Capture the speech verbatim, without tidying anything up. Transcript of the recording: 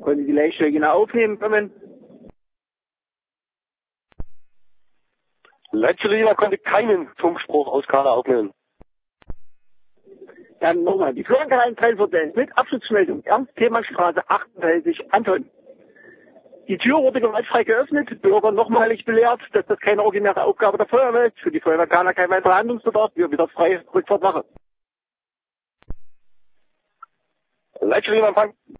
konnte die Leitstelle aufnehmen können. Leitstelle konnte keinen Funkspruch aus Kana aufnehmen. Dann nochmal, die Florian dreiundvierzig mit Abschlussmeldung, Ernst-Thiemann-Straße achtunddreißig, Anton. Die Tür wurde gewaltfrei geöffnet, Bürger nochmalig belehrt, dass das keine originäre Aufgabe der Feuerwehr ist, für die Feuerwehr Kana kein weiterer Handlungsbedarf, wir wieder frei Rückfahrt machen. Leitstelle Empfang.